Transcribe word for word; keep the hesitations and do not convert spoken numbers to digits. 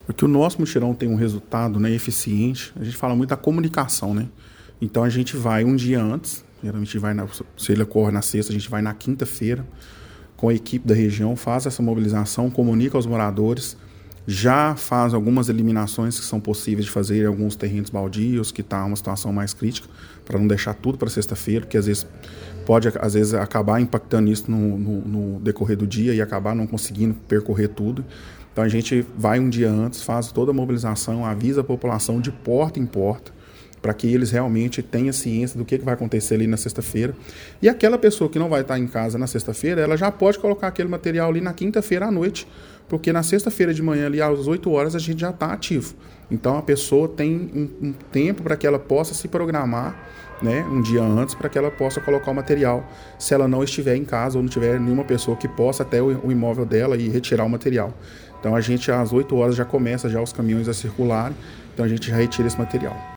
Porque o nosso mutirão tem um resultado, né, eficiente, a gente fala muito da comunicação, né? Então a gente vai um dia antes, geralmente vai na, se ele ocorre na sexta, a gente vai na quinta-feira com a equipe da região, faz essa mobilização, comunica aos moradores, já faz algumas eliminações que são possíveis de fazer em alguns terrenos baldios, que está uma situação mais crítica, para não deixar tudo para sexta-feira, porque às vezes pode às vezes acabar impactando isso no, no, no decorrer do dia e acabar não conseguindo percorrer tudo. Então a gente vai um dia antes, faz toda a mobilização, avisa a população de porta em porta, para que eles realmente tenham ciência do que vai acontecer ali na sexta-feira. E aquela pessoa que não vai estar em casa na sexta-feira, ela já pode colocar aquele material ali na quinta-feira à noite, porque na sexta-feira de manhã, ali às oito horas, a gente já está ativo. Então a pessoa tem um, um tempo para que ela possa se programar, né, um dia antes, para que ela possa colocar o material, se ela não estiver em casa ou não tiver nenhuma pessoa que possa até o, o imóvel dela e retirar o material. Então a gente às oito horas já começa já os caminhões a circularem, então a gente já retira esse material.